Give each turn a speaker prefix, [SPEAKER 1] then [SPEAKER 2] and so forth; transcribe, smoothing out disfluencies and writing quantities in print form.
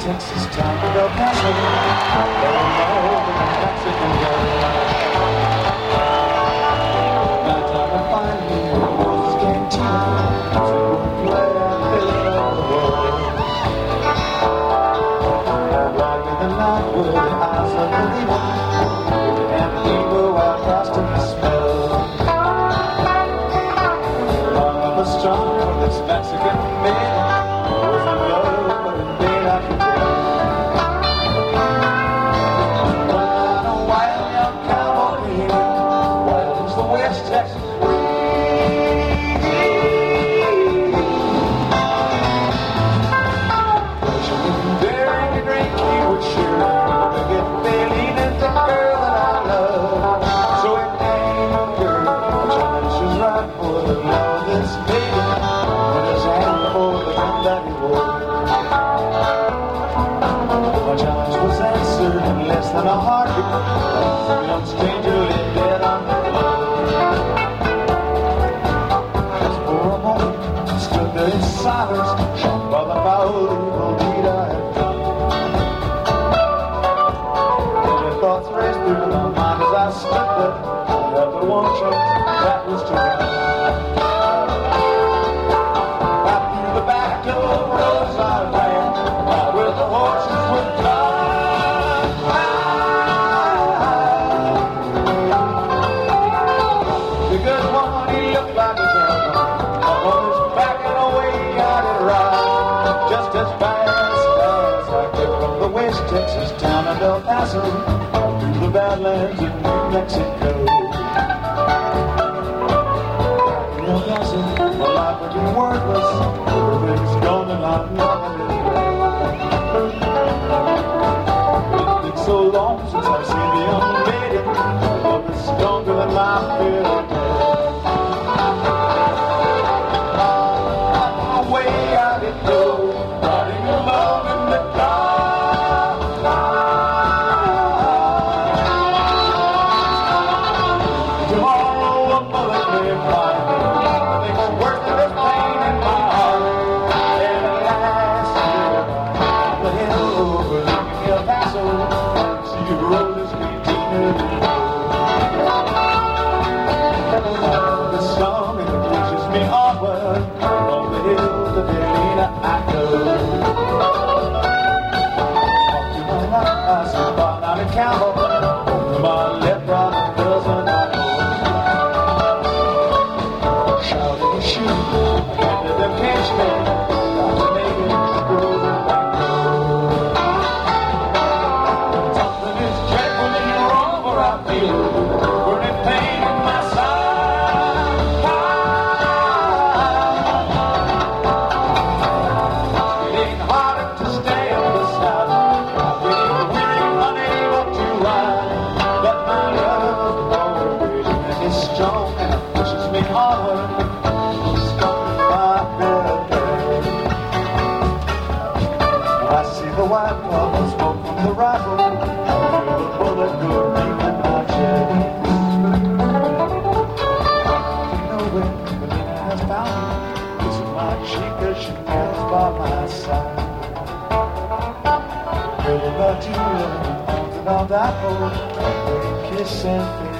[SPEAKER 1] Texas town of El Paso. There are no Mexican girls. By the time I find me in Rose's Cantina, she would play and fill up the world. Right in the night with the eyes of the evil, and the evil while frosting the smell. Long of a strong for this Mexican maiden, was in love, but in bed I could tell. One night a wild young cowboy came, wild as the West Texas than a heartbeat, a young stranger lay dead on the floor. Just for a moment, I stood there in silence, shocked by the foul evil deed I had done. Many thoughts raced through my mind as I stood there. I had but one choice, that was to run. Out through the back door of Rose I ran, out where the horses would fly. Texas town of El Paso, through the Badlands of New Mexico. In El Paso, my life would be worthless, everything's gone and I'm loving it. It's been so long since I've seen the young maiden, love is stronger than my fear of death. Away I did go, riding alone in the dark. Cowboy, my left right doesn't know. Shouting and shooting, and let them catch me. Got to make it through the back door. Something is dreadfully wrong, for I feel burning pain in my side. It's getting harder to stay on the side. Strong and it pushes me onward, stopping my bed. I see the white bubbles smoke from the rifle, I feel the bullet go deep in my chest. You know when Melina has found me, kissing my cheek as she kneels by my side. Girl, about you, and I'll die for, kiss and feel.